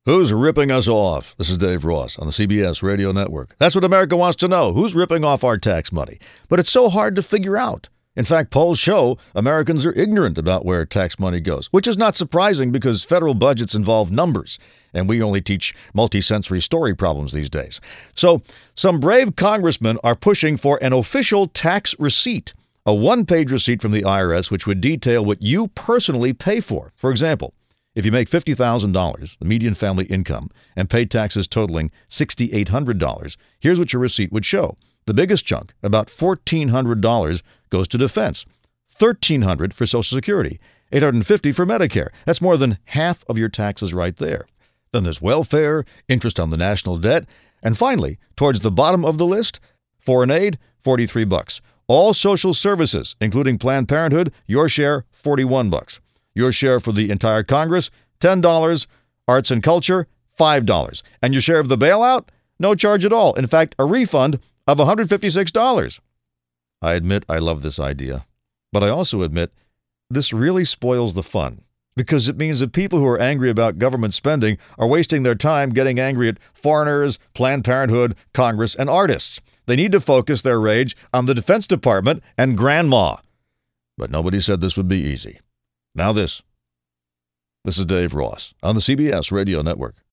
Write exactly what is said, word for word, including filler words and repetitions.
Who's ripping us off? This is Dave Ross on the C B S Radio Network. That's what America wants to know. Who's ripping off our tax money? But it's so hard to figure out. In fact, polls show Americans are ignorant about where tax money goes, which is not surprising because federal budgets involve numbers, and we only teach multi-sensory story problems these days. So some brave congressmen are pushing for an official tax receipt, a one-page receipt from the I R S which would detail what you personally pay for. For example, if you make fifty thousand dollars, the median family income, and pay taxes totaling six thousand eight hundred dollars, here's what your receipt would show. The biggest chunk, about one thousand four hundred dollars, goes to defense, one thousand three hundred dollars for Social Security, eight hundred fifty dollars for Medicare. That's more than half of your taxes right there. Then there's welfare, interest on the national debt, and finally, towards the bottom of the list, foreign aid, forty-three bucks. All social services, including Planned Parenthood, your share, forty-one bucks. Your share for the entire Congress, ten dollars. Arts and culture, five dollars. And your share of the bailout, no charge at all. In fact, a refund of one hundred fifty-six dollars. I admit I love this idea, but I also admit this really spoils the fun because it means that people who are angry about government spending are wasting their time getting angry at foreigners, Planned Parenthood, Congress, and artists. They need to focus their rage on the Defense Department and Grandma. But nobody said this would be easy. Now this. This is Dave Ross on the C B S Radio Network.